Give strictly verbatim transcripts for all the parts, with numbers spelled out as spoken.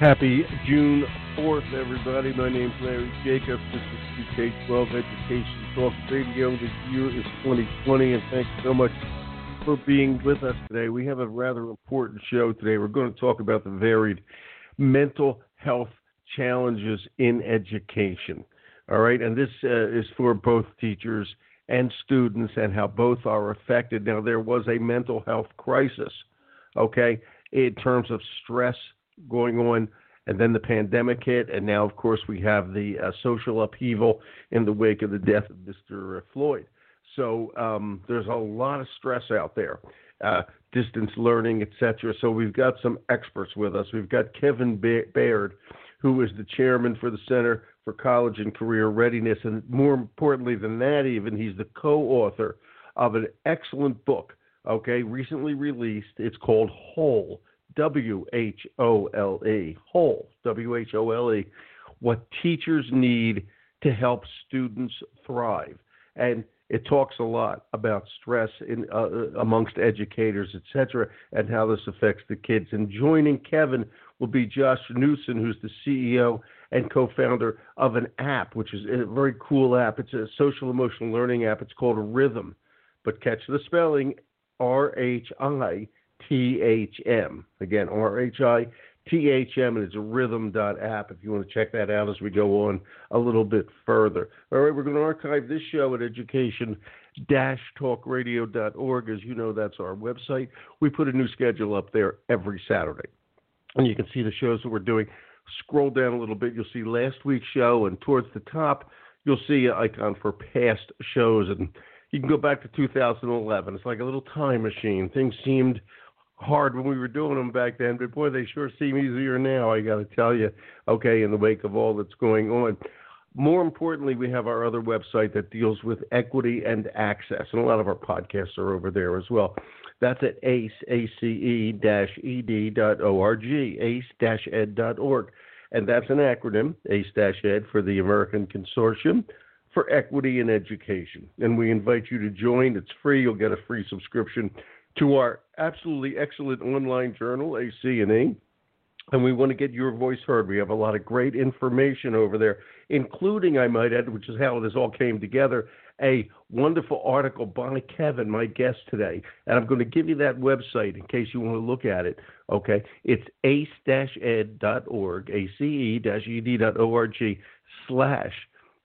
Happy June fourth, everybody. My name's Larry Jacobs. This is K twelve Education Talk Radio. The year is twenty twenty, and thanks so much for being with us today. We have a rather important show today. We're going to talk about the varied mental health challenges in education. All right, and this uh, is for both teachers and students and how both are affected. Now, there was a mental health crisis, okay, in terms of stress going on, and then the pandemic hit, and now, of course, we have the uh, social upheaval in the wake of the death of Mister Floyd. So um, there's a lot of stress out there, uh, distance learning, et cetera. So we've got some experts with us. We've got Kevin Baird, who is the chairman for the Center for College and Career Readiness, and more importantly than that even, he's the co-author of an excellent book, okay, recently released. It's called Whole, W H O L E, Whole, W H O L E, What Teachers Need to Help Students Thrive. And it talks a lot about stress in uh, amongst educators, et cetera, and how this affects the kids. And joining Kevin will be Josh Newsom, who's the C E O and co-founder of an app, which is a very cool app. It's a social emotional learning app. It's called Rhythm, but catch the spelling, R H I T H M. Again, R H I T H M, and it's a rhythm dot app if you want to check that out as we go on a little bit further. All right, we're going to archive this show at education dash talk radio dot org. As you know, that's our website. We put a new schedule up there every Saturday, and you can see the shows that we're doing. Scroll down a little bit, you'll see last week's show, and towards the top, you'll see an icon for past shows, and you can go back to two thousand eleven. It's like a little time machine. Things seemed hard when we were doing them back then, but boy, they sure seem easier now, I got to tell you, okay, in the wake of all that's going on. More importantly, we have our other website that deals with equity and access, and a lot of our podcasts are over there as well. That's at ace, A C E dash E D dot org, ace dash ed dot org, and that's an acronym, ace dash ed, for the American Consortium for Equity in Education, and we invite you to join. It's free. You'll get a free subscription to our absolutely excellent online journal, A C and E, and we want to get your voice heard. We have a lot of great information over there, including, I might add, which is how this all came together, a wonderful article by Kevin, my guest today, and I'm going to give you that website in case you want to look at it, okay? It's ace dash ed dot org, A C E dash E D dot org, slash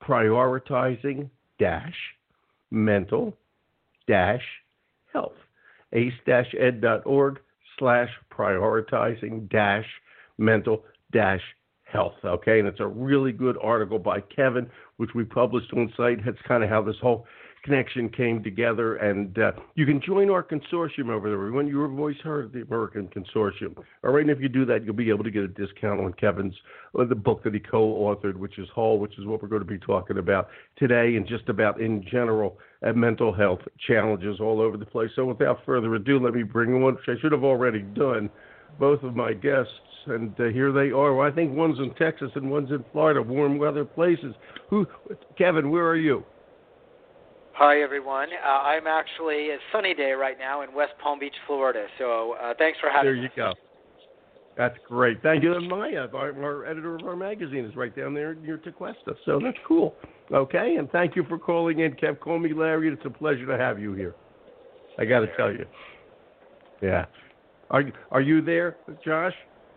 prioritizing dash mental dash health. ace dash ed dot org slash prioritizing dash mental dash health. Okay, and it's a really good article by Kevin, which we published on site. That's kind of how this whole connection came together, and uh, you can join our consortium over there. We want your voice heard, the American Consortium. All right, and if you do that, you'll be able to get a discount on Kevin's uh, the book that he co-authored, which is Whole, which is what we're going to be talking about today, and just about in general uh, mental health challenges all over the place. So without further ado, let me bring on, which I should have already done, both of my guests, and uh, here they are. Well, I think one's in Texas and one's in Florida, warm weather places. Who, Kevin, where are you? Hi, everyone. Uh, I'm actually, a sunny day right now in West Palm Beach, Florida, so uh, thanks for having me. There you go. That's great. Thank you. And Maya, our, our editor of our magazine, is right down there near Tequesta, so that's cool. Okay, and thank you for calling in, Kev. Call me Larry. It's a pleasure to have you here. I got to tell you. Yeah. Are you, are you there, Josh?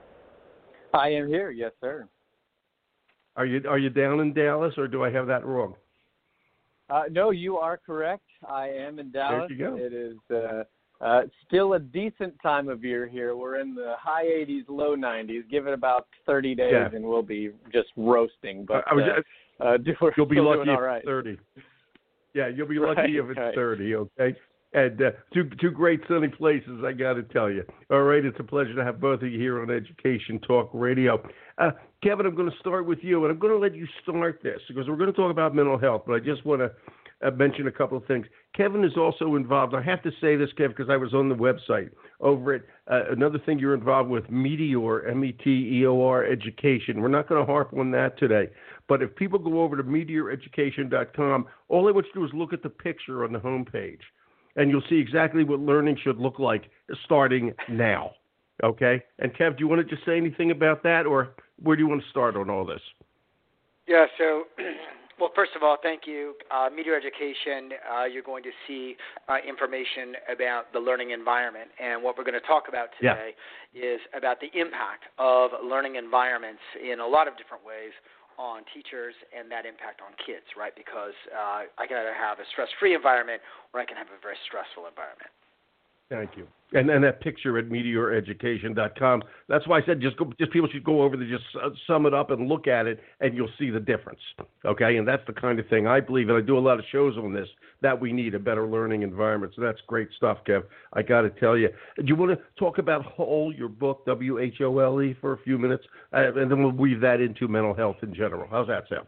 I am here, yes, sir. Are you are you down in Dallas, or do I have that wrong? Uh, no, you are correct. I am in Dallas. There you go. It is uh, uh, still a decent time of year here. We're in the high eighties, low nineties. Give it about thirty days, yeah. and we'll be just roasting. But I was, uh, uh, we're you'll be still lucky doing if all right. it's thirty. Yeah, you'll be right, lucky if it's right. thirty. Okay. And uh, two two great sunny places, I got to tell you. All right, it's a pleasure to have both of you here on Education Talk Radio. Uh, Kevin, I'm going to start with you, and I'm going to let you start this because we're going to talk about mental health, but I just want to uh, mention a couple of things. Kevin is also involved. I have to say this, Kevin, because I was on the website over at uh, another thing you're involved with, Meteor, M E T E O R Education. We're not going to harp on that today, but if people go over to meteor education dot com, all they want you to do is look at the picture on the homepage. And you'll see exactly what learning should look like starting now. Okay? And Kev, do you want to just say anything about that, or where do you want to start on all this? Yeah, so, well, first of all, thank you. Uh, Meteor Education, uh, you're going to see uh, information about the learning environment. And what we're going to talk about today yeah. is about the impact of learning environments in a lot of different ways on teachers and that impact on kids, right? Because uh, I can either have a stress-free environment or I can have a very stressful environment. Thank you. And and that picture at meteor education dot com, that's why I said just go, just people should go over to just sum it up and look at it, and you'll see the difference, okay? And that's the kind of thing I believe, and I do a lot of shows on this, that we need a better learning environment. So that's great stuff, Kev. I got to tell you. Do you want to talk about Whole, your book, W H O L E, for a few minutes? Uh, and then we'll weave that into mental health in general. How's that sound?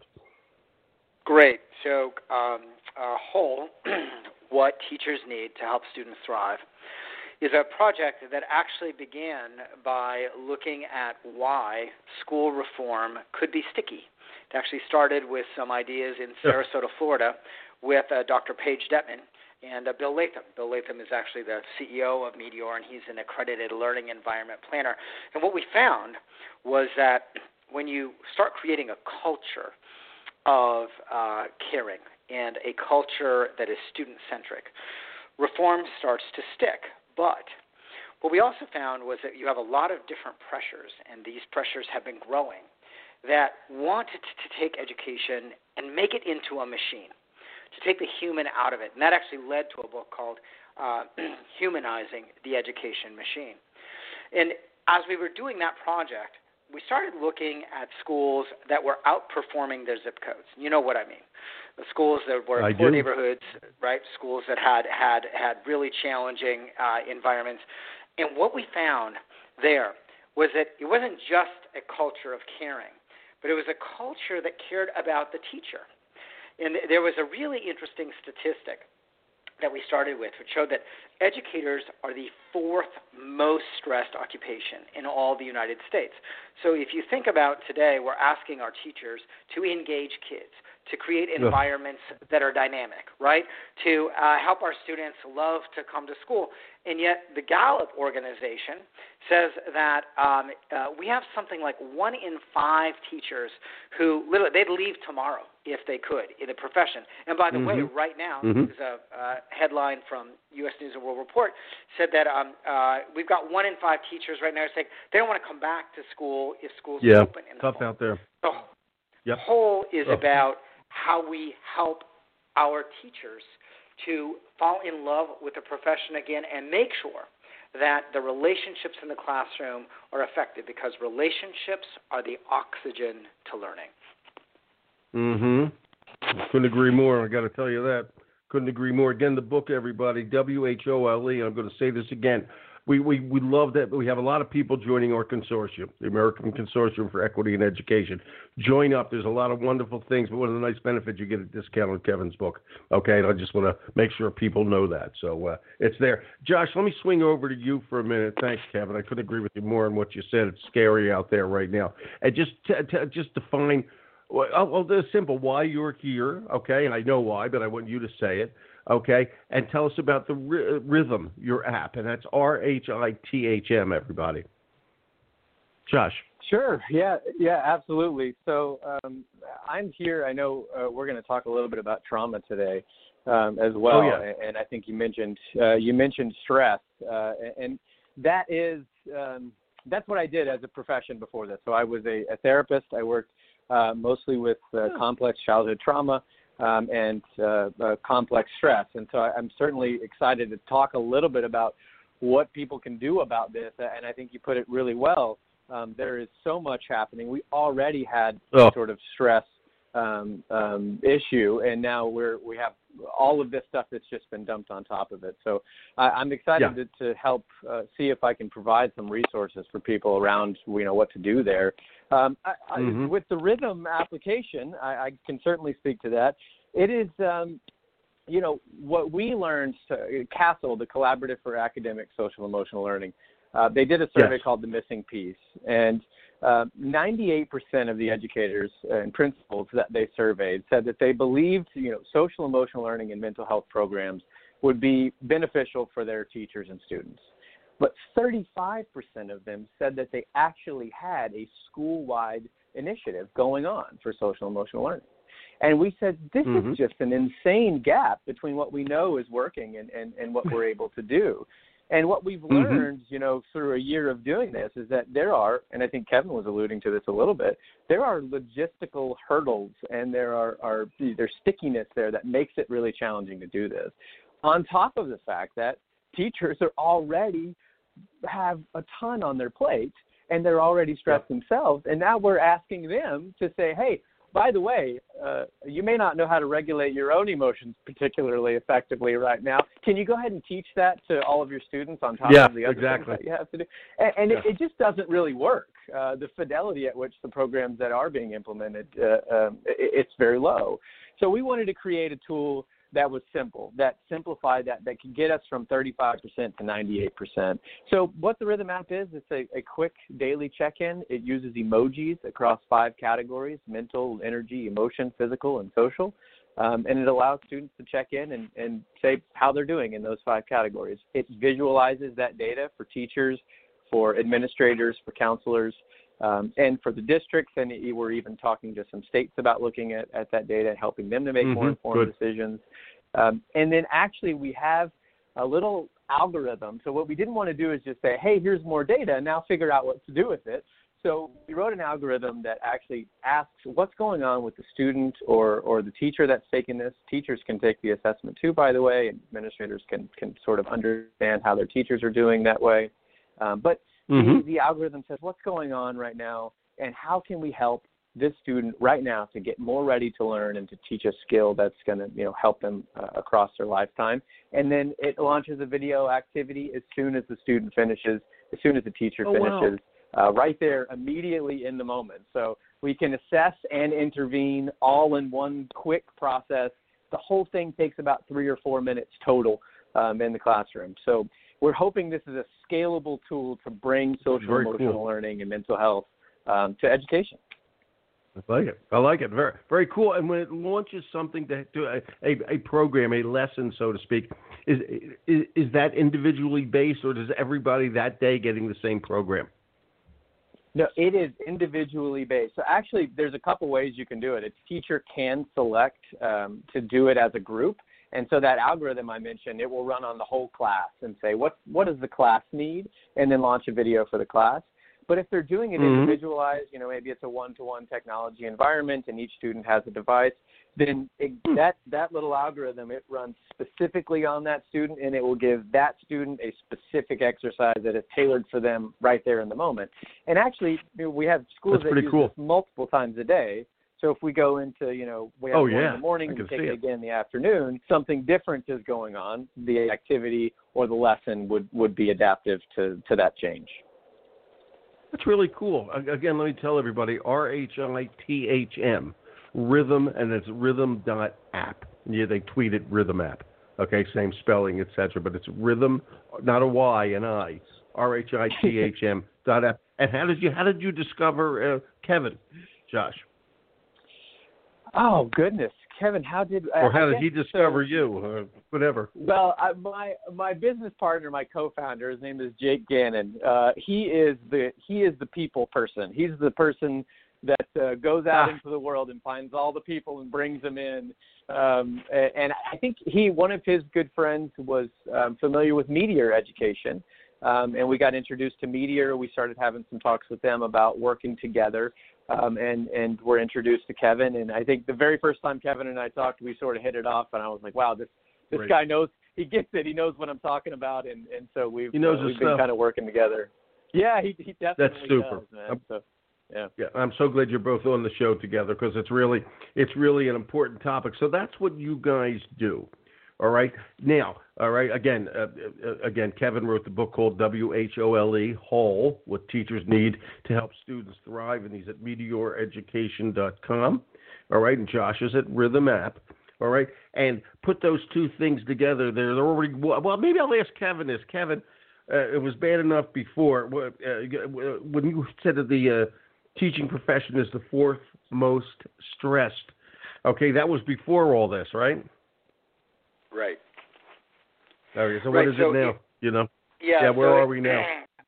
Great. So um, uh, Whole, What Teachers Need to Help Students Thrive, is a project that actually began by looking at why school reform could be sticky. It actually started with some ideas in Sarasota, Florida, with uh, Doctor Paige Detman and uh, Bill Latham. Bill Latham is actually the C E O of Meteor, and he's an accredited learning environment planner. And what we found was that when you start creating a culture of uh, caring and a culture that is student-centric, reform starts to stick. But what we also found was that you have a lot of different pressures, and these pressures have been growing, that wanted to take education and make it into a machine, to take the human out of it. And that actually led to a book called uh, Humanizing the Education Machine. And as we were doing that project, we started looking at schools that were outperforming their zip codes. You know what I mean. The schools that were in poor neighborhoods, right? Schools that had had, had really challenging uh, environments. And what we found there was that it wasn't just a culture of caring, but it was a culture that cared about the teacher. And there was a really interesting statistic that we started with, which showed that educators are the fourth most stressed occupation in all the United States. So if you think about today, we're asking our teachers to engage kids, to create environments that are dynamic, right? To uh, help our students love to come to school. And yet the Gallup organization says that um, uh, we have something like one in five teachers who literally, they'd leave tomorrow if they could in the profession. And by the mm-hmm. way, right now, mm-hmm. there's a uh, headline from U S News and World Report said that um, uh, we've got one in five teachers right now saying they don't want to come back to school if schools yeah, are open. In the tough fall. out there. The yep. Whole is oh. about how we help our teachers to fall in love with the profession again and make sure that the relationships in the classroom are effective, because relationships are the oxygen to learning. Mm-hmm. Couldn't agree more. I got to tell you that. Couldn't agree more. Again, the book, everybody, W H O L E. I'm going to say this again. We, we we love that. We have a lot of people joining our consortium, the American Consortium for Equity in Education. Join up. There's a lot of wonderful things, but one of the nice benefits, you get a discount on Kevin's book. Okay, and I just want to make sure people know that. So uh, it's there. Josh, let me swing over to you for a minute. Thanks, Kevin. I couldn't agree with you more on what you said. It's scary out there right now. And just t- t- just define, well, well, it's simple, why you're here, okay? And I know why, but I want you to say it. Okay, and tell us about the ry- Rhythm, your app, and that's R H I T H M, everybody. Josh. Sure, yeah, yeah, absolutely. So um, I'm here. I know uh, we're going to talk a little bit about trauma today um, as well, oh, yeah. and I think you mentioned uh, you mentioned stress, uh, and that is um, that's what I did as a profession before this. So I was a, a therapist. I worked uh, mostly with uh, yeah. complex childhood trauma. Um, and uh, uh, complex stress. And so I'm certainly excited to talk a little bit about what people can do about this. And I think you put it really well. Um, there is so much happening. We already had oh. sort of stress um, um, issue, and now we're we have all of this stuff that's just been dumped on top of it. So I, I'm excited yeah. to, to help uh, see if I can provide some resources for people around, you know, what to do there. Um, I, mm-hmm. I, with the Rhythm application, I, I can certainly speak to that. It is, um, you know, what we learned, to, CASEL, the Collaborative for Academic, Social, Emotional Learning, uh, they did a survey yes. called The Missing Piece, and uh, ninety-eight percent of the educators and principals that they surveyed said that they believed, you know, social, emotional learning and mental health programs would be beneficial for their teachers and students. but thirty-five percent of them said that they actually had a school-wide initiative going on for social emotional learning. And we said, this mm-hmm. is just an insane gap between what we know is working and, and, and what we're able to do. And what we've learned, mm-hmm. you know, through a year of doing this is that there are, and I think Kevin was alluding to this a little bit, there are logistical hurdles and there are, are there's stickiness there that makes it really challenging to do this. On top of the fact that teachers are already have a ton on their plate and they're already stressed yep. themselves. And now we're asking them to say, hey, by the way, uh, you may not know how to regulate your own emotions particularly effectively right now. Can you go ahead and teach that to all of your students on top yeah, of the other exactly. things that you have to do? And, and yeah. it, it just doesn't really work. Uh, the fidelity at which the programs that are being implemented, uh, um, it, it's very low. So we wanted to create a tool that was simple, that simplified that, that could get us from thirty-five percent to ninety-eight percent. So what the Rhythm app is, it's a, a quick daily check-in. It uses emojis across five categories: mental, energy, emotion, physical, and social. Um, and it allows students to check in and, and say how they're doing in those five categories. It visualizes that data for teachers, for administrators, for counselors, Um, and for the districts, and we're even talking to some states about looking at, at that data, helping them to make mm-hmm. more informed Good. decisions. Um, and then actually we have a little algorithm. So what we didn't want to do is just say, hey, here's more data, and now figure out what to do with it. So we wrote an algorithm that actually asks what's going on with the student or, or the teacher that's taking this. Teachers can take the assessment too, by the way, and administrators can, can sort of understand how their teachers are doing that way. Um, but Mm-hmm. The, the algorithm says what's going on right now and how can we help this student right now to get more ready to learn and to teach a skill that's going to, you know, help them uh, across their lifetime. And then it launches a video activity as soon as the student finishes, as soon as the teacher oh, finishes, wow. uh, right there immediately in the moment. So we can assess and intervene all in one quick process. The whole thing takes about three or four minutes total um, in the classroom. So we're hoping this is a scalable tool to bring social Very emotional cool. learning and mental health um, to education. I like it. I like it. Very, very cool. And when it launches something to, to a, a, a program, a lesson, so to speak, is, is is that individually based, or does everybody that day getting the same program? No, it is individually based. So actually, there's a couple ways you can do it. A teacher can select um, to do it as a group. And so that algorithm I mentioned, it will run on the whole class and say, what what does the class need? And then launch a video for the class. But if they're doing it mm-hmm. individualized, you know, maybe it's a one-to-one technology environment and each student has a device, then it, that, that little algorithm, it runs specifically on that student, and it will give that student a specific exercise that is tailored for them right there in the moment. And actually, you know, we have schools That's that use cool. this multiple times a day. So if we go into, you know, we have oh, one yeah. in the morning and take it. it again in the afternoon, something different is going on. The activity or the lesson would, would be adaptive to, to that change. That's really cool. Again, let me tell everybody, R H I T H M, Rhythm, and it's rhythm dot app. Yeah, they tweet it Rhythm app. Okay, same spelling, et cetera. But it's Rhythm, not a Y, an I, R H I T H M dot app. And how did you how did you discover uh, Kevin, Josh? Oh, goodness. Kevin, how did... Or how I did he discover so, you? Uh, whatever. Well, I, my my business partner, my co-founder, his name is Jake Gannon. Uh, he is the he is the people person. He's the person that uh, goes out ah. into the world and finds all the people and brings them in. Um, and I think he one of his good friends was um, familiar with Meteor Education. Um, and we got introduced to Meteor. We started having some talks with them about working together. Um, and, and we're introduced to Kevin. And I think the very first time Kevin and I talked, we sort of hit it off. And I was like, wow, this, this Great. guy knows, he gets it. He knows what I'm talking about. And, and so we've, he knows uh, we've his been stuff. kind of working together. Yeah, he, he definitely That's super. does, man. So, yeah. Yeah, I'm so glad you're both on the show together because it's really, it's really an important topic. So that's what you guys do. All right. Now, all right. Again, uh, uh, again, Kevin wrote the book called W H O L E, Whole, What Teachers Need to Help Students Thrive, and he's at meteor education dot com. All right. And Josh is at Rhythm app. All right. And put those two things together. They're already, well, maybe I'll ask Kevin this. Kevin, uh, it was bad enough before. Uh, when you said that the uh, teaching profession is the fourth most stressed, okay, that was before all this, right? Right. Okay, so right, what is so it now? It, you know. Yeah, yeah where so are we now?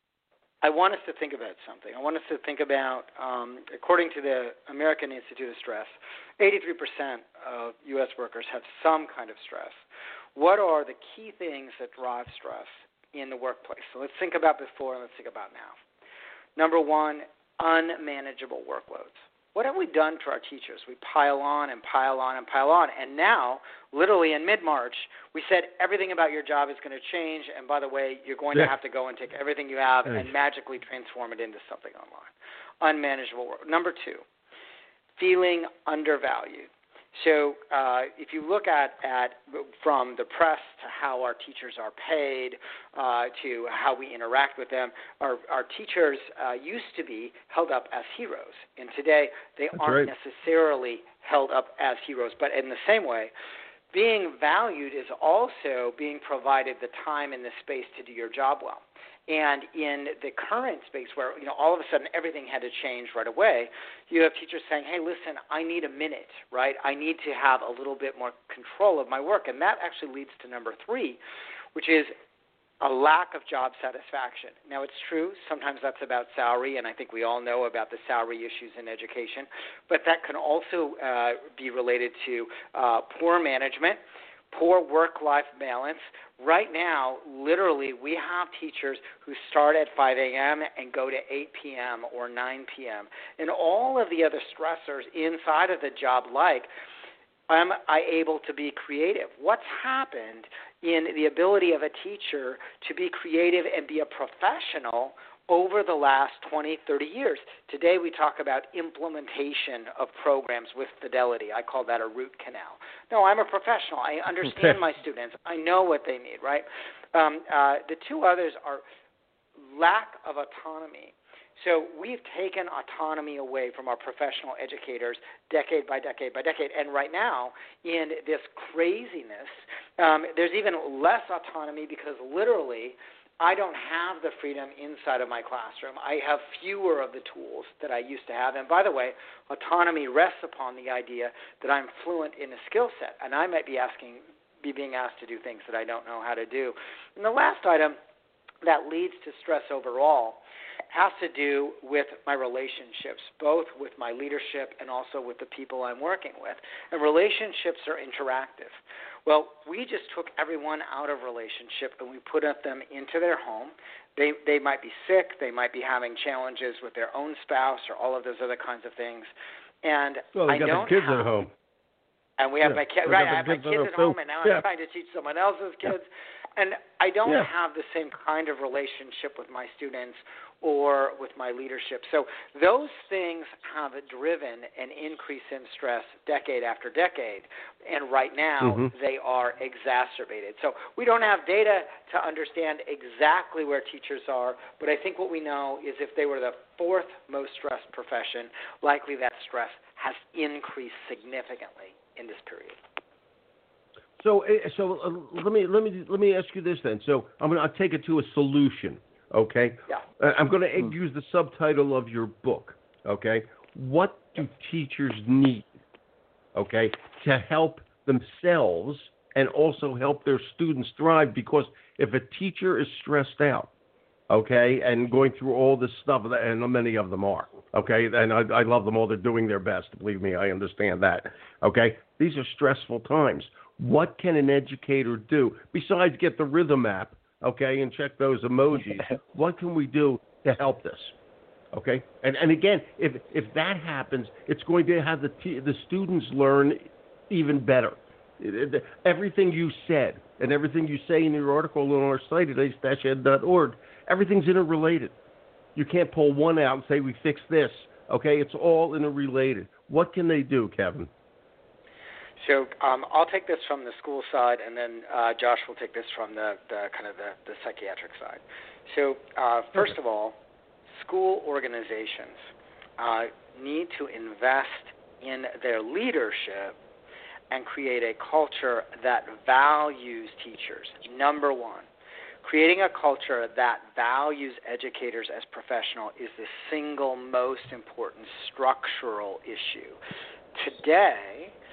I want us to think about something. I want us to think about, um, according to the American Institute of Stress, eighty-three percent of U S workers have some kind of stress. What are the key things that drive stress in the workplace? So let's think about before and let's think about now. Number one, unmanageable workloads. What have we done to our teachers? We pile on and pile on and pile on. And now, literally in mid-March, we said everything about your job is going to change. And by the way, you're going yeah. to have to go and take everything you have Thanks. and magically transform it into something online. Unmanageable work. Number two, feeling undervalued. So uh, if you look at, at from the press to how our teachers are paid uh, to how we interact with them, our, our teachers uh, used to be held up as heroes. And today they That's aren't right. necessarily held up as heroes. But in the same way, being valued is also being provided the time and the space to do your job well. And in the current space where, you know, all of a sudden everything had to change right away, you have teachers saying, hey, listen, I need a minute, right? I need to have a little bit more control of my work. And that actually leads to number three, which is a lack of job satisfaction. Now, it's true, sometimes that's about salary, and I think we all know about the salary issues in education, but that can also uh, be related to uh, poor management, poor work-life balance. Right now, literally, we have teachers who start at five a.m. and go to eight p.m. or nine p.m. And all of the other stressors inside of the job, like, am I able to be creative? What's happened in the ability of a teacher to be creative and be a professional over the last twenty, thirty years? Today we talk about implementation of programs with fidelity. I call that a root canal. No, I'm a professional. I understand my students. I know what they need, right? Um, uh, the two others are lack of autonomy. So we've taken autonomy away from our professional educators decade by decade by decade. And right now, in this craziness, um, there's even less autonomy because literally I don't have the freedom inside of my classroom. I have fewer of the tools that I used to have. And by the way, autonomy rests upon the idea that I'm fluent in a skill set, and I might be asking, be being asked to do things that I don't know how to do. And the last item that leads to stress overall has to do with my relationships, both with my leadership and also with the people I'm working with. And relationships are interactive. Well, we just took everyone out of relationship and we put them into their home. They they might be sick, they might be having challenges with their own spouse or all of those other kinds of things. And well, they I got don't the kids have, at home. And we have yeah, my kids, they right? got I have my the kids at home, and now yeah. I'm trying to teach someone else's kids. And I don't Yeah. have the same kind of relationship with my students or with my leadership. So those things have driven an increase in stress decade after decade, and right now mm-hmm. they are exacerbated. So we don't have data to understand exactly where teachers are, but I think what we know is if they were the fourth most stressed profession, likely that stress has increased significantly in this period. So, so uh, let me let me let me ask you this then. So, I'm gonna I'll take it to a solution. Okay. Yeah. Uh, I'm gonna mm. use the subtitle of your book. Okay. What do teachers need? Okay, to help themselves and also help their students thrive. Because if a teacher is stressed out, okay, and going through all this stuff, and many of them are, okay, and I, I love them all. They're doing their best. Believe me, I understand that. Okay, these are stressful times. What can an educator do besides get the rhythm app, okay, and check those emojis? What can we do to help this? Okay, and and again, if if that happens, it's going to have the t- the students learn even better. It, it, everything you said and everything you say in your article on our site at ace dash ed dot org, everything's interrelated. You can't pull one out and say we fixed this. Okay, it's all interrelated. What can they do, Kevin? So um, I'll take this from the school side, and then uh, Josh will take this from the, the kind of the, the psychiatric side. So uh, first okay. of all, school organizations uh, need to invest in their leadership and create a culture that values teachers. Number one, creating a culture that values educators as professional is the single most important structural issue. Today,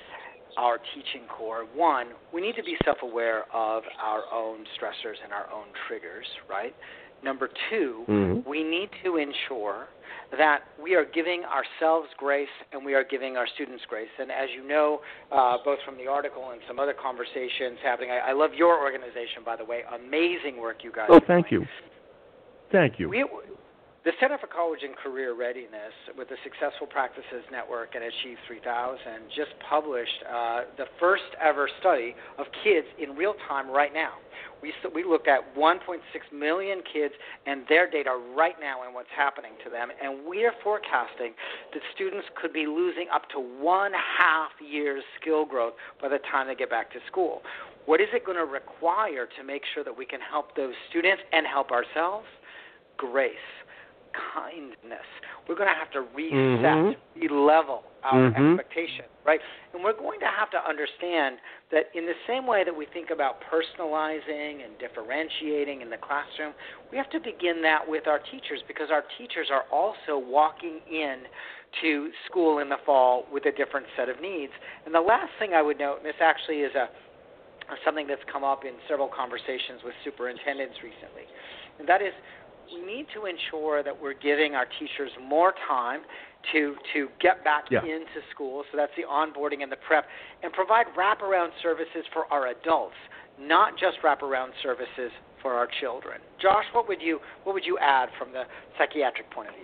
our teaching core, one, we need to be self-aware of our own stressors and our own triggers, right? Number two, mm-hmm. we need to ensure that we are giving ourselves grace and we are giving our students grace. And as you know, uh, both from the article and some other conversations happening, I, I love your organization, by the way. Amazing work you guys oh, are doing. Oh, thank you. Thank you. We, the Center for College and Career Readiness with the Successful Practices Network and Achieve three thousand just published uh, the first ever study of kids in real time right now. We, we looked at one point six million kids and their data right now and what's happening to them, and we are forecasting that students could be losing up to one half year's skill growth by the time they get back to school. What is it going to require to make sure that we can help those students and help ourselves? Grace. Kindness. We're going to have to reset, mm-hmm. re-level our mm-hmm. expectation, right? And we're going to have to understand that in the same way that we think about personalizing and differentiating in the classroom, we have to begin that with our teachers, because our teachers are also walking in to school in the fall with a different set of needs. And the last thing I would note, and this actually is a something that's come up in several conversations with superintendents recently, and that is we need to ensure that we're giving our teachers more time to to get back yeah. into school. So that's the onboarding and the prep, and provide wraparound services for our adults, not just wraparound services for our children. Josh, what would you what would you add from the psychiatric point of view?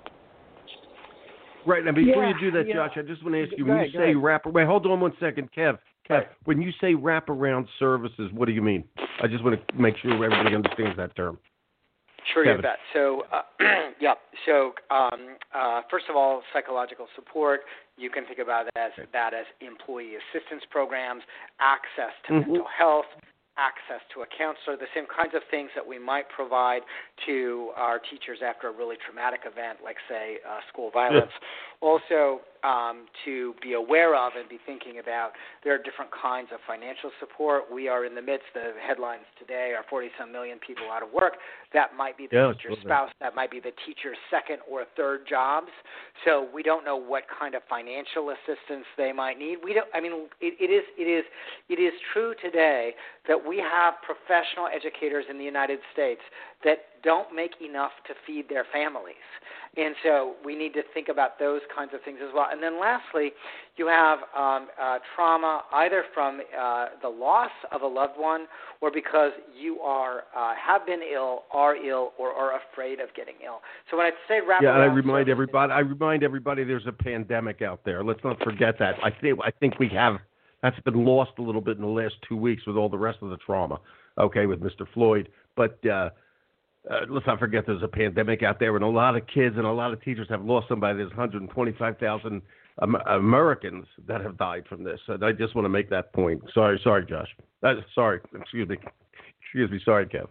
Right. Now, before yeah, you do that, yeah. Josh, I just want to ask you, go when ahead, you say wrap, wait, hold on one second, Kev. Kev, right. when you say wraparound services, what do you mean? I just want to make sure everybody understands that term. Sure, Kevin. you bet. So, uh, yeah. So, um, uh, first of all, psychological support. You can think about that as, that as employee assistance programs, access to mm-hmm. mental health, access to a counselor, the same kinds of things that we might provide to our teachers after a really traumatic event, like, say, uh, school violence. Yeah. Also, um, to be aware of and be thinking about, there are different kinds of financial support. We are in the midst of headlines today are forty-some million people out of work. That might be the yeah, teacher's spouse. That might be the teacher's second or third jobs. So we don't know what kind of financial assistance they might need. We don't. I mean, it, it is it is it is true today that we have professional educators in the United States that don't make enough to feed their families. And so we need to think about those kinds of things as well. And then lastly, you have um, uh, trauma either from uh, the loss of a loved one or because you are uh, have been ill, are ill, or are afraid of getting ill. So when I say wrap yeah, around I remind services, everybody. I remind everybody there's a pandemic out there. Let's not forget that. I think I think we have that's been lost a little bit in the last two weeks with all the rest of the trauma. Okay, with Mister Floyd, but. Uh, Uh, let's not forget there's a pandemic out there, and a lot of kids and a lot of teachers have lost somebody. There's one hundred twenty-five thousand um, Americans that have died from this. And I just want to make that point. Sorry, sorry, Josh. Uh, sorry, excuse me. Excuse me. Sorry, Kev.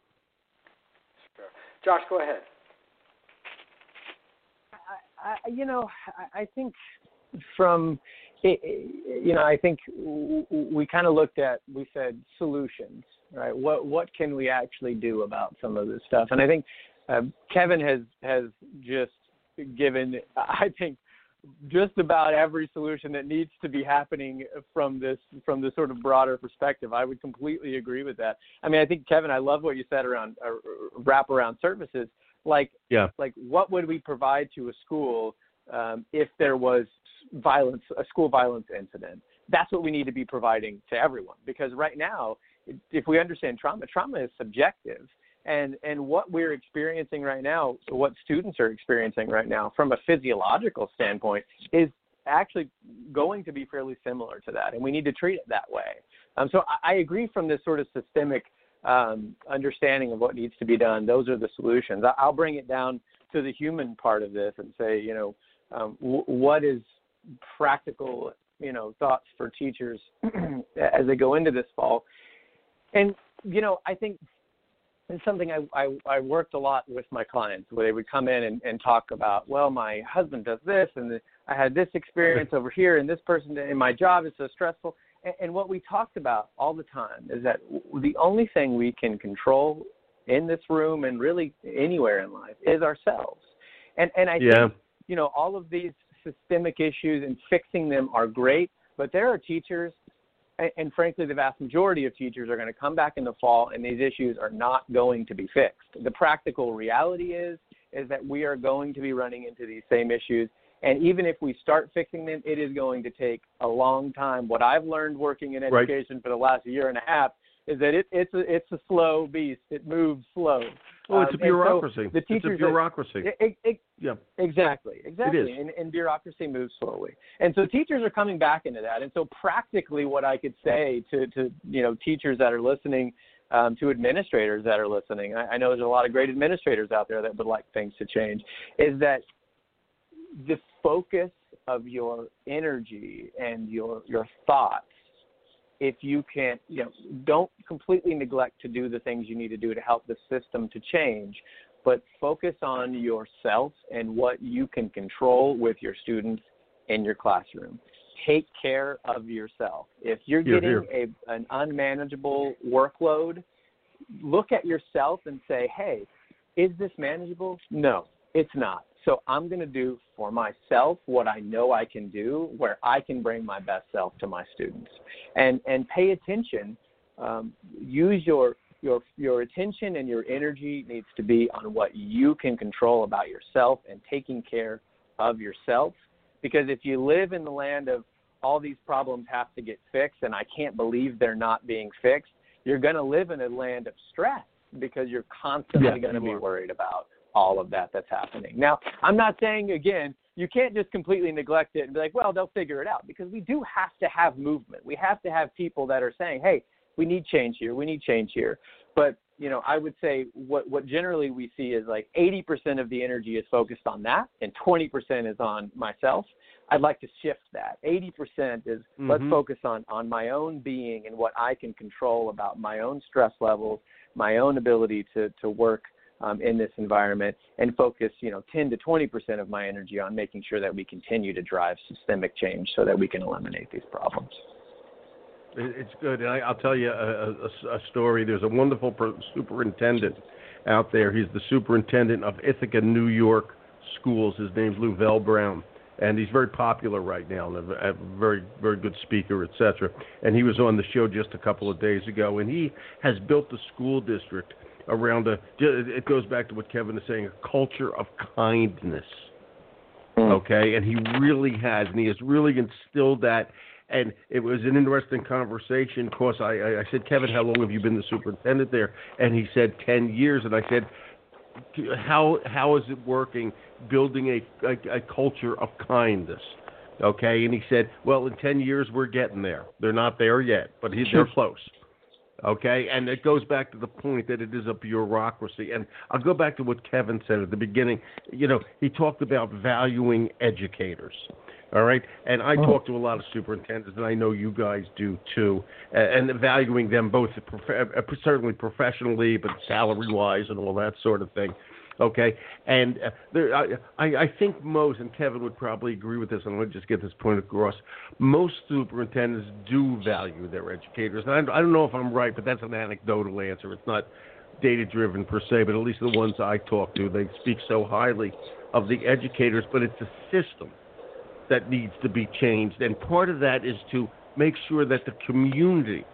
Sure. Josh, go ahead. I, I, you know, I, I think from, you know, I think we kind of looked at, we said solutions. Right. What what can we actually do about some of this stuff? And I think uh, Kevin has has just given, I think, just about every solution that needs to be happening from this from this sort of broader perspective. I would completely agree with that. I mean, I think Kevin, I love what you said around uh, wraparound services. Like, yeah. like what would we provide to a school um, if there was violence, a school violence incident? That's what we need to be providing to everyone, because right now, if we understand trauma, trauma is subjective. And and what we're experiencing right now, what students are experiencing right now from a physiological standpoint is actually going to be fairly similar to that. And we need to treat it that way. Um, so I, I agree from this sort of systemic um, understanding of what needs to be done. Those are the solutions. I, I'll bring it down to the human part of this and say, you know, um, w- what is practical, you know, thoughts for teachers as they go into this fall. And, you know, I think it's something I, I, I worked a lot with my clients where they would come in and, and talk about, well, my husband does this and the, I had this experience over here and this person and my job is so stressful. And, and what we talked about all the time is that the only thing we can control in this room and really anywhere in life is ourselves. And, and I yeah. think, you know, all of these systemic issues and fixing them are great. But there are teachers, and, and frankly, the vast majority of teachers are going to come back in the fall, and these issues are not going to be fixed. The practical reality is, is that we are going to be running into these same issues. And even if we start fixing them, it is going to take a long time. What I've learned working in education right. for the last year and a half is that it, it's, a, it's a slow beast. It moves slow. Oh, it's a bureaucracy. So the teachers it's a bureaucracy. Are, it, it, yeah. Exactly. Exactly. It is. And, and bureaucracy moves slowly. And so teachers are coming back into that. And so practically what I could say to, to you know, teachers that are listening, um, to administrators that are listening, I, I know there's a lot of great administrators out there that would like things to change, is that the focus of your energy and your your thoughts, if you can, you know, don't completely neglect to do the things you need to do to help the system to change, but focus on yourself and what you can control with your students in your classroom. Take care of yourself. If you're here, getting here. a an unmanageable workload, look at yourself and say, hey, is this manageable? No, it's not. So I'm going to do for myself what I know I can do, where I can bring my best self to my students. And and pay attention. Um, use your your your attention and your energy needs to be on what you can control about yourself and taking care of yourself. Because if you live in the land of all these problems have to get fixed and I can't believe they're not being fixed, you're going to live in a land of stress because you're constantly yeah, going to be are. worried about all of that that's happening. Now, I'm not saying, again, you can't just completely neglect it and be like, well, they'll figure it out, because we do have to have movement. We have to have people that are saying, hey, we need change here, we need change here. But, you know, I would say what, what generally we see is like eighty percent of the energy is focused on that and twenty percent is on myself. I'd like to shift that. eighty percent is mm-hmm. let's focus on, on my own being and what I can control about my own stress levels, my own ability to, to work Um, in this environment, and focus, you know, ten to twenty percent of my energy on making sure that we continue to drive systemic change so that we can eliminate these problems. It's good. And I, I'll tell you a, a, a story. There's a wonderful superintendent out there. He's the superintendent of Ithaca, New York schools. His name's Lou Vell Brown. And he's very popular right now, and a, a very, very good speaker, et cetera. And he was on the show just a couple of days ago, and he has built a school district around a, it goes back to what Kevin is saying, a culture of kindness, okay? And he really has, and he has really instilled that. And it was an interesting conversation. Of course, I, I said, Kevin, how long have you been the superintendent there? And he said ten years. And I said, how how is it working, building a, a, a culture of kindness? Okay, and he said, well, in ten years, we're getting there. They're not there yet, but he, they're close. Okay, and it goes back to the point that it is a bureaucracy. And I'll go back to what Kevin said at the beginning. You know, he talked about valuing educators. All right, and I oh. talk to a lot of superintendents, and I know you guys do too, and valuing them both certainly professionally, but salary-wise and all that sort of thing. Okay, and uh, there, I, I think most, and Kevin would probably agree with this, and let me just get this point across, most superintendents do value their educators. And I, I don't know if I'm right, but that's an anecdotal answer. It's not data-driven per se, but at least the ones I talk to, they speak so highly of the educators, but it's a system that needs to be changed. And part of that is to make sure that the community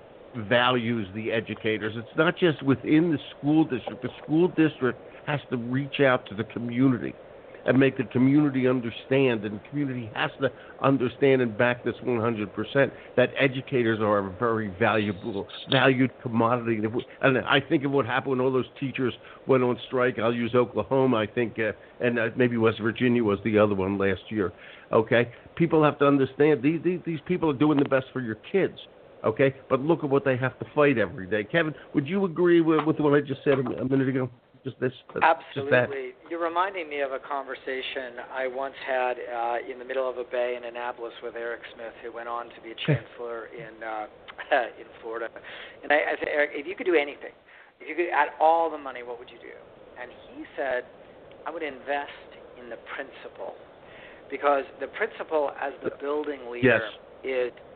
values the educators. It's not just within the school district. The school district has to reach out to the community and make the community understand, and the community has to understand and back this one hundred percent, that educators are a very valuable, valued commodity. And I think of what happened when all those teachers went on strike. I'll use Oklahoma, I think, uh, and uh, maybe West Virginia was the other one last year. Okay? People have to understand these, these, these people are doing the best for your kids. Okay? But look at what they have to fight every day. Kevin, would you agree with, with what I just said a minute ago? Just this, Absolutely. Just that. You're reminding me of a conversation I once had uh, in the middle of a bay in Annapolis with Eric Smith, who went on to be a chancellor in uh, in Florida. And I, I said, Eric, if you could do anything, if you could add all the money, what would you do? And he said, I would invest in the principal, because the principal, as the building leader, yes. is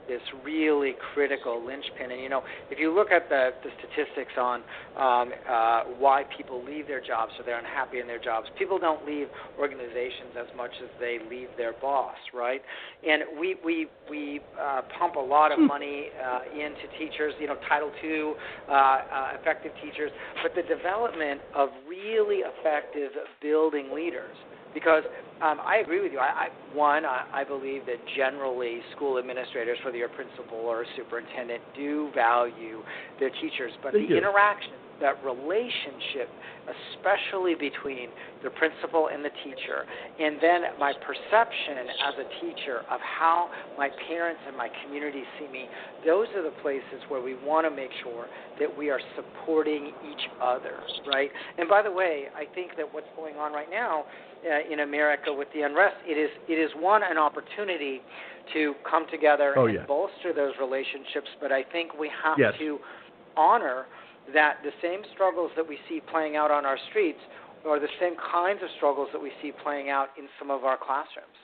this really critical linchpin. And, you know, if you look at the, the statistics on um, uh, why people leave their jobs or they're unhappy in their jobs, people don't leave organizations as much as they leave their boss, right? And we we, we uh, pump a lot of money uh, into teachers, you know, Title two, uh, uh, effective teachers, but the development of really effective building leaders. Because um, I agree with you. I, I, one, I, I believe that generally school administrators, whether you're a principal or a superintendent, do value their teachers. But they the do. interaction, that relationship, especially between the principal and the teacher, and then my perception as a teacher of how my parents and my community see me, those are the places where we want to make sure that we are supporting each other, right? And by the way, I think that what's going on right now uh, in America with the unrest, it is, it is one, an opportunity to come together oh, and yeah. bolster those relationships, but I think we have yes. to honor that the same struggles that we see playing out on our streets are the same kinds of struggles that we see playing out in some of our classrooms.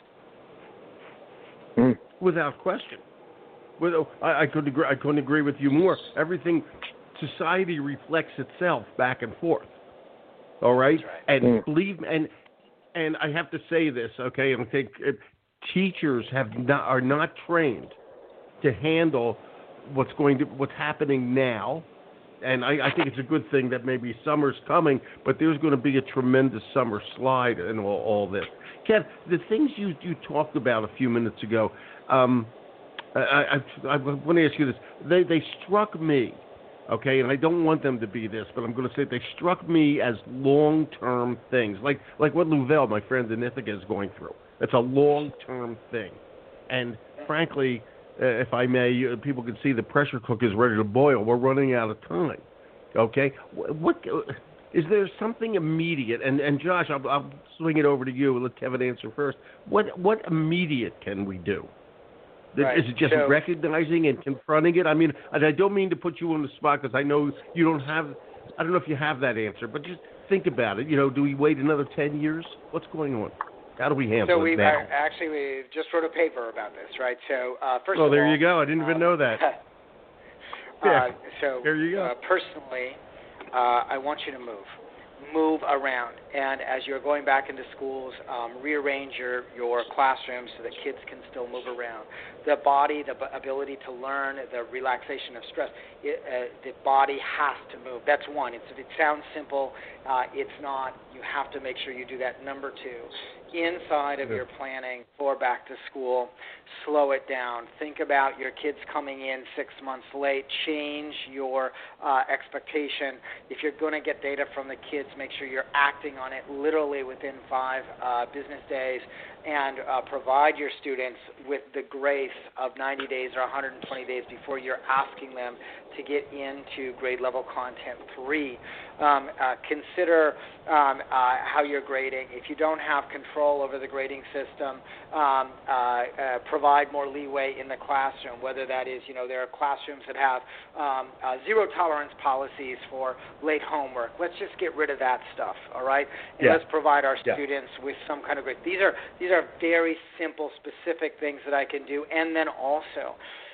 Mm. Without question. With, I, I, couldn't agree, I couldn't agree with you more. Everything, society reflects itself back and forth. All right? That's right. And Mm. believe me, and, and I have to say this, okay, and I think uh, teachers have not, are not trained to handle what's going to what's happening now. And I, I think it's a good thing that maybe summer's coming, but there's going to be a tremendous summer slide in all, all this. Kev, the things you, you talked about a few minutes ago, um, I, I, I want to ask you this. They, they struck me, okay, and I don't want them to be this, but I'm going to say they struck me as long-term things, like like what Louvel, my friend in Ithaca, is going through. It's a long-term thing. And frankly, Uh, if I may, uh, people can see the pressure cook is ready to boil. We're running out of time. Okay, what, what uh, is there something immediate? And and Josh, I'll, I'll swing it over to you. Let Kevin answer first. What what immediate can we do? Right. Is it just so, recognizing and confronting it? I mean, and I don't mean to put you on the spot because I know you don't have. I don't know if you have that answer, but just think about it. You know, do we wait another ten years? What's going on? How do we handle so it we now? actually we just wrote a paper about this, right? So uh, first oh, of all, there you go. I didn't even um, know that. uh, yeah. So there you go. Uh, personally, uh, I want you to move. Move around, and as you're going back into schools, um, rearrange your, your classrooms so that kids can still move around. The body, the b- ability to learn, the relaxation of stress, it, uh, the body has to move. That's one. It's, it sounds simple. Uh, it's not. You have to make sure you do that. Number two, inside of your planning for back to school, slow it down. Think about your kids coming in six months late. Change your uh, expectation. If you're going to get data from the kids, make sure you're acting on it literally within five uh, business days, and uh, provide your students with the grace of ninety days or one hundred twenty days before you're asking them to get into grade level content three. Um, uh, consider um, uh, how you're grading. If you don't have control over the grading system, um, uh, uh, provide more leeway in the classroom, whether that is, you know, there are classrooms that have um, uh, zero tolerance policies for late homework. Let's just get rid of that stuff, all right? And yeah. let's provide our yeah. students with some kind of grade. These are, these are very simple, specific things that I can do. And then also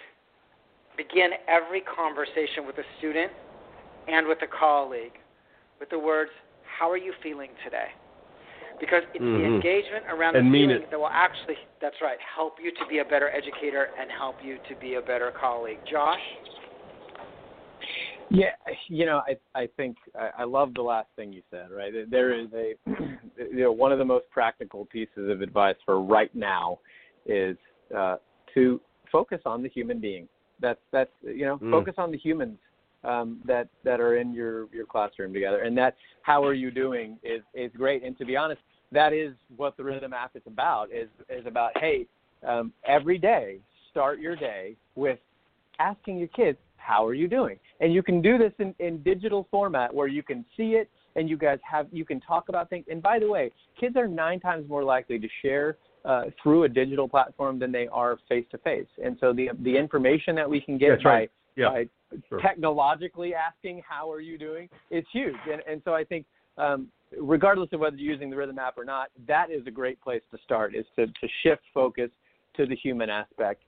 begin every conversation with a student and with a colleague with the words, how are you feeling today? Because it's mm-hmm. the engagement around and the mean feeling it. that will actually, that's right, help you to be a better educator and help you to be a better colleague. Josh? Yeah, you know, I I think I, I love the last thing you said, right? There is a, you know, one of the most practical pieces of advice for right now is uh, to focus on the human being. That's, that's you know, mm. focus on the humans um, that, that are in your, your classroom together. And that how are you doing is, is great. And to be honest, that is what the Rhythm app is about, is, is about, hey, um, every day, start your day with asking your kids, how are you doing? And you can do this in, in digital format where you can see it and you guys have, you can talk about things. And by the way, kids are nine times more likely to share uh, through a digital platform than they are face-to-face. And so the the information that we can get That's by, right. yeah. by sure. technologically asking, how are you doing, is huge. And, and so I think um, regardless of whether you're using the Rhythm app or not, that is a great place to start, is to, to shift focus to the human aspect.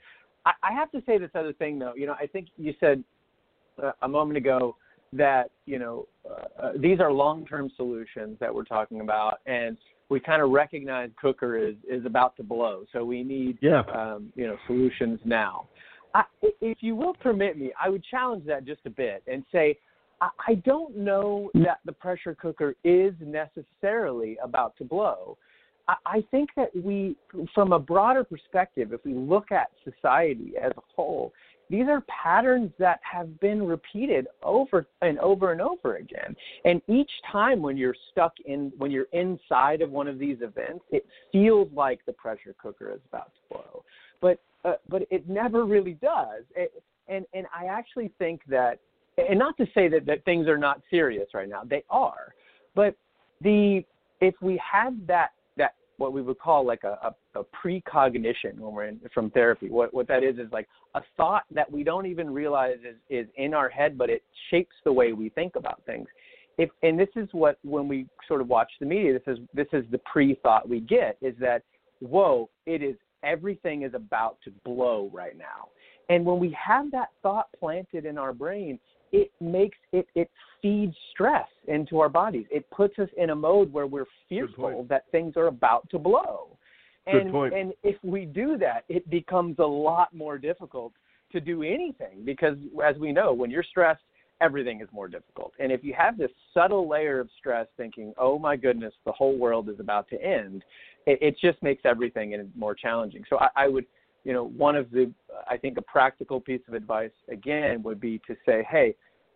I, I have to say this other thing, though. You know, I think you said uh, a moment ago that, you know, uh, uh, these are long-term solutions that we're talking about, and we kind of recognize cooker is, is about to blow, so we need, yeah. um, you know, solutions now. I, if you will permit me, I would challenge that just a bit and say, I, I don't know that the pressure cooker is necessarily about to blow. I, I think that we, from a broader perspective, if we look at society as a whole, these are patterns that have been repeated over and over and over again. And each time when you're stuck in, when you're inside of one of these events, it feels like the pressure cooker is about to blow. But uh, but it never really does. It, and, and I actually think that, and not to say that, that things are not serious right now, they are. But the if we had that, that what we would call like a, a, a precognition when we're in, from therapy, what, what that is is like a thought that we don't even realize is, is in our head, but it shapes the way we think about things. If, and this is what, when we sort of watch the media, this is this is the pre-thought we get, is that, whoa, it is, everything is about to blow right now. And when we have that thought planted in our brain, it makes it, it feeds stress into our bodies. It puts us in a mode where we're fearful that things are about to blow. Good And, point. and if we do that, it becomes a lot more difficult to do anything because, as we know, when you're stressed, everything is more difficult. And if you have this subtle layer of stress thinking, oh, my goodness, the whole world is about to end, it, it just makes everything more challenging. So I, I would, you know, one of the, I think a practical piece of advice, again, would be to say, hey,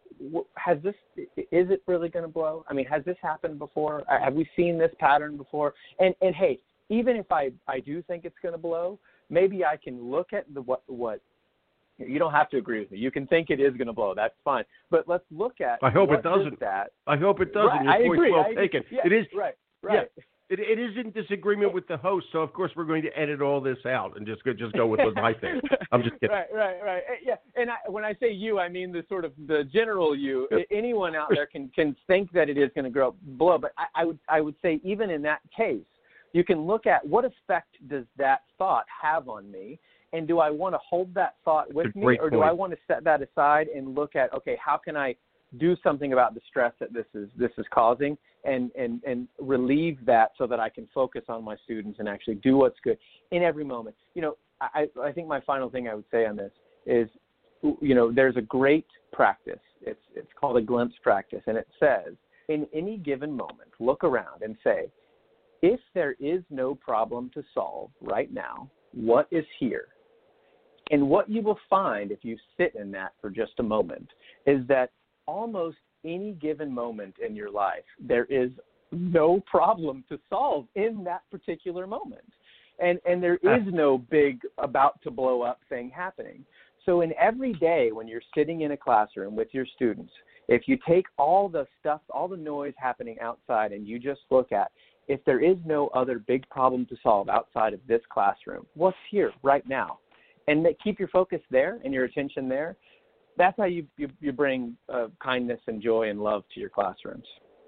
has this, is it really going to blow? I mean, has this happened before? Have we seen this pattern before? And, and hey, even if I, I do think it's going to blow, maybe I can look at the what, what, you don't have to agree with me. You can think it is going to blow. That's fine. But let's look at. I hope what it doesn't. That. I hope it doesn't. Right, Your I point's agree. well I agree. taken. Yeah, it is right. Right. Yeah, it, it is in disagreement with the host, so of course we're going to edit all this out and just go, just go with what I think. I'm just kidding. Right, right, right. Yeah, and I, when I say you, I mean the sort of the general you. Yep. Anyone out there can, can think that it is going to grow blow, but I, I would I would say even in that case, you can look at what effect does that thought have on me. And do I want to hold that thought with me, or do point. I want to set that aside and look at, okay, how can I do something about the stress that this is this is causing, and, and, and relieve that so that I can focus on my students and actually do what's good in every moment. You know, I, I think my final thing I would say on this is, you know, there's a great practice. It's it's called a glimpse practice, and it says, in any given moment, look around and say, if there is no problem to solve right now, what is here? And what you will find if you sit in that for just a moment is that almost any given moment in your life, there is no problem to solve in that particular moment. And and there is no big about to blow up thing happening. So in every day when you're sitting in a classroom with your students, if you take all the stuff, all the noise happening outside, and you just look at, if there is no other big problem to solve outside of this classroom, what's here right now? And keep your focus there and your attention there. That's how you you, you bring uh, kindness and joy and love to your classrooms.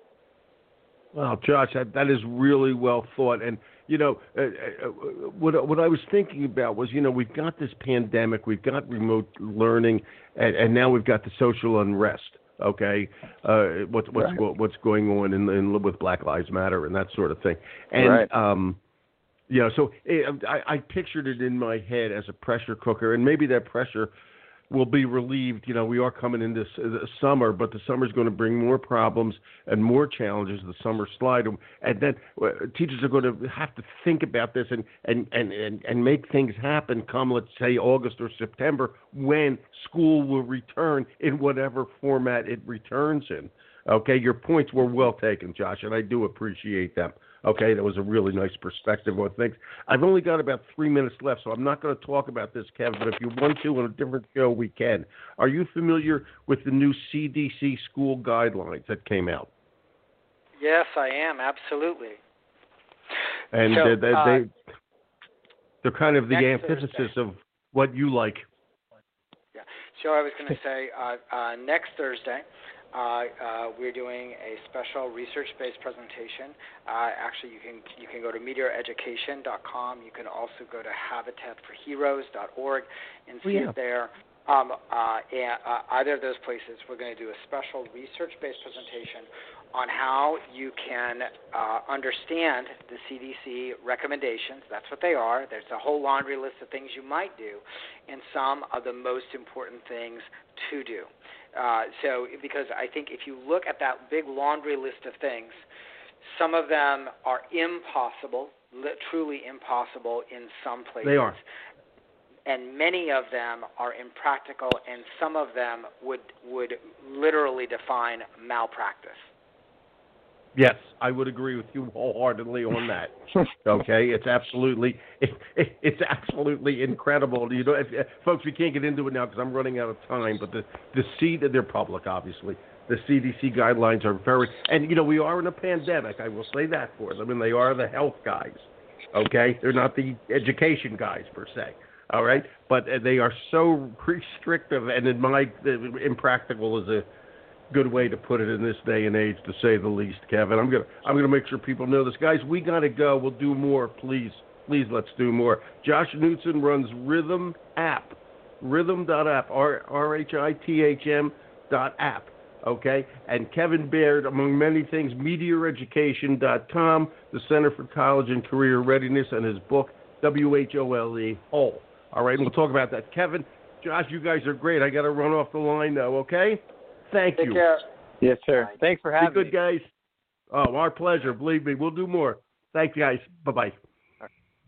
Well, Josh, that, that is really well thought. And, you know, uh, uh, what, what I was thinking about was, you know, we've got this pandemic, we've got remote learning, and, and now we've got the social unrest, okay, uh, what, what's right. what, what's going on in, in with Black Lives Matter and that sort of thing. And, right. um, yeah, so I, I pictured it in my head as a pressure cooker, and maybe that pressure will be relieved. You know, we are coming into the summer, but the summer is going to bring more problems and more challenges. The summer slide, and then teachers are going to have to think about this and and, and, and, and make things happen come, let's say, August or September, when school will return in whatever format it returns in. Okay, your points were well taken, Josh, and I do appreciate them. Okay, that was a really nice perspective on things. I've only got about three minutes left, so I'm not going to talk about this, Kevin, but if you want to on a different show, we can. Are you familiar with the new C D C school guidelines that came out? Yes, I am, absolutely. And so, they're, they're, uh, they, they're kind of the antithesis Thursday. of what you like. Yeah. So I was going to say uh, uh, next Thursday, uh, uh, we're doing a special research-based presentation. Uh, actually, you can you can go to meteor education dot com. You can also go to habitat for heroes dot org and see yeah. it there. Um, uh, and, uh, either of those places, we're going to do a special research-based presentation on how you can uh, understand the C D C recommendations. That's what they are. There's a whole laundry list of things you might do, and some of the most important things to do. Uh, so, because I think if you look at that big laundry list of things, some of them are impossible, li- truly impossible in some places. They are. And many of them are impractical, and some of them would would literally define malpractice. Yes, I would agree with you wholeheartedly on that. Okay, it's absolutely it, it, it's absolutely incredible. You know, if, if, folks, we can't get into it now because I'm running out of time. But the the C they're public, obviously. The C D C guidelines are very, and you know, we are in a pandemic. I will say that for them, and they are the health guys. Okay, they're not the education guys per se. All right, but they are so restrictive, and in my impractical is a good way to put it in this day and age, to say the least. Kevin, I'm gonna I'm gonna make sure people know this, guys. We gotta go. We'll do more, please. Please, let's do more. Josh Knutson runs Rhythm App, Rhythm dot app, R R H I T H M dot app. Okay, and Kevin Baird, among many things, meteor education dot com, the Center for College and Career Readiness, and his book W H O L E, Whole. All right, and we'll talk about that. Kevin, Josh, you guys are great. I got to run off the line now, okay? Thank Take you. care. Yes, sir. Thanks for having me. Be good, me. guys. Oh, our pleasure. Believe me, we'll do more. Thanks, guys. Bye-bye. Right.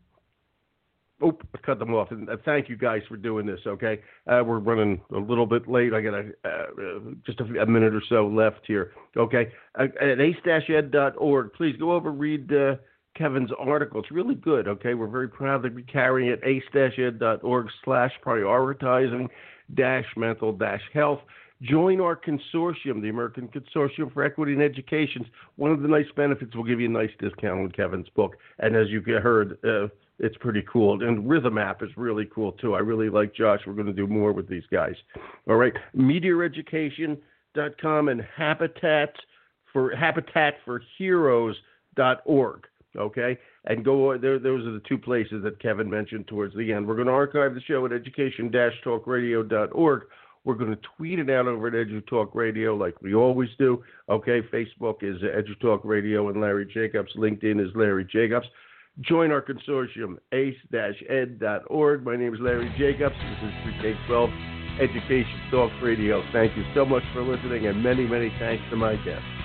Oh, I cut them off. And uh, thank you, guys, for doing this, okay? Uh, we're running a little bit late. I got a, uh, just a, a minute or so left here, okay? Uh, at ace dash ed dot org, please go over and read uh, Kevin's article. It's really good, okay? We're very proud to be carrying it, ace dash ed dot org slash prioritizing dash mental dash health. Join our consortium, the American Consortium for Equity in Education. One of the nice benefits, we'll give you a nice discount on Kevin's book. And as you heard, uh, it's pretty cool. And Rhythm App is really cool, too. I really like Josh. We're going to do more with these guys. All right, meteor education dot com and Habitat for Habitat for Heroes dot org. Okay, and go there. Those are the two places that Kevin mentioned towards the end. We're going to archive the show at education dash talk radio dot org. We're going to tweet it out over at EduTalk Radio like we always do. Okay, Facebook is EduTalk Radio and Larry Jacobs. LinkedIn is Larry Jacobs. Join our consortium, ace dash ed dot org. My name is Larry Jacobs. This is pre K twelve Education Talk Radio. Thank you so much for listening, and many, many thanks to my guests.